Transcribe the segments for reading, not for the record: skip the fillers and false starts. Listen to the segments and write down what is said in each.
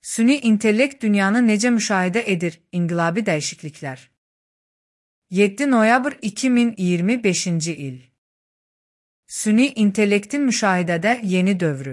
Süni intellekt dünyanı necə müşahidə edir? İnqilabi dəyişikliklər. 7 noyabr 2025-ci il. Süni intellektin müşahidədə yeni dövrü.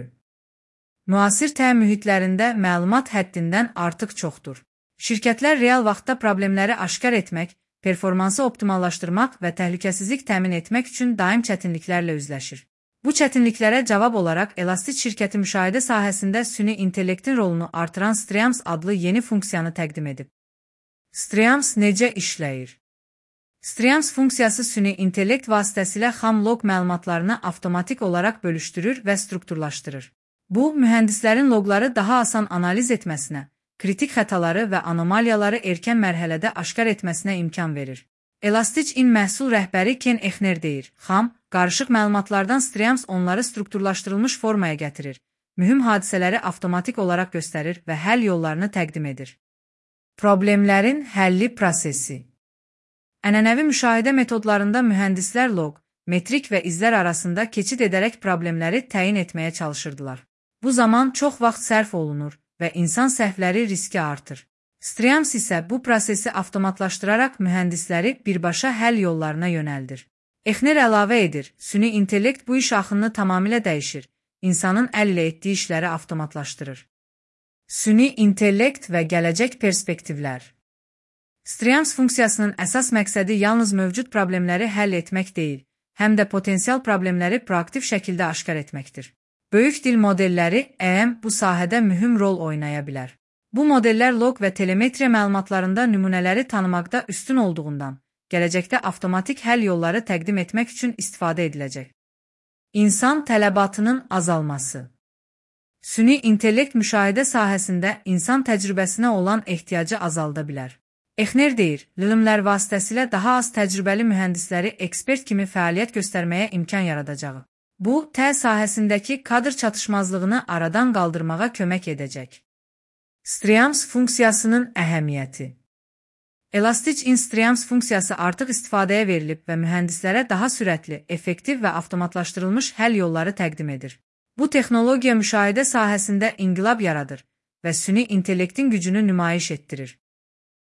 Müasir mühitlərində məlumat həddindən artıq çoxdur. Şirkətlər real vaxtda problemləri aşkar etmək, performansı optimallaşdırmaq və təhlükəsizlik təmin etmək üçün daim çətinliklərlə üzləşir. Bu çətinliklərə cavab olaraq Elastic şirkəti müşahidə sahəsində süni intellektin rolunu artıran Streams adlı yeni funksiyanı təqdim edib. Streams necə işləyir? Streams funksiyası süni intellekt vasitəsilə xam log məlumatlarını avtomatik olaraq bölüşdürür və strukturlaşdırır. Bu, mühəndislərin loqları daha asan analiz etməsinə, kritik xətaları və anomaliyaları erkən mərhələdə aşkar etməsinə imkan verir. Elastic-in məhsul rəhbəri Ken Echner deyir, xam, qarışıq məlumatlardan Streams onları strukturlaşdırılmış formaya gətirir, mühüm hadisələri avtomatik olaraq göstərir və həll yollarını təqdim edir. Problemlərin həlli prosesi. Ənənəvi müşahidə metodlarında mühəndislər log, metrik və izlər arasında keçid edərək problemləri təyin etməyə çalışırdılar. Bu zaman çox vaxt sərf olunur və insan səhvləri riski artır. Streams isə bu prosesi avtomatlaşdıraraq mühəndisləri birbaşa həll yollarına yönəldir. Echner əlavə edir, süni intellekt bu iş axınını tamamilə dəyişir, insanın əl ilə etdiyi işləri avtomatlaşdırır. Süni intellekt və gələcək perspektivlər. Streams funksiyasının əsas məqsədi yalnız mövcud problemləri həll etmək deyil, həm də potensial problemləri proaktiv şəkildə aşkar etməkdir. Böyük dil modelləri bu sahədə mühüm rol oynaya bilər. Bu modellər log və telemetriya məlumatlarında nümunələri tanımaqda üstün olduğundan, gələcəkdə avtomatik həll yolları təqdim etmək üçün istifadə ediləcək. İnsan tələbatının azalması. Süni intellekt müşahidə sahəsində insan təcrübəsinə olan ehtiyacı azalda bilər. Echner deyir, LLM-lər vasitəsilə daha az təcrübəli mühəndisləri ekspert kimi fəaliyyət göstərməyə imkan yaradacağı. Bu, sahəsindəki kadr çatışmazlığını aradan qaldırmağa kömək edəcək. Streams funksiyasının əhəmiyyəti. Elastic-in Streams funksiyası artıq istifadəyə verilib və mühəndislərə daha sürətli, effektiv və avtomatlaşdırılmış həll yolları təqdim edir. Bu texnologiya müşahidə sahəsində inqilab yaradır və süni intellektin gücünü nümayiş etdirir.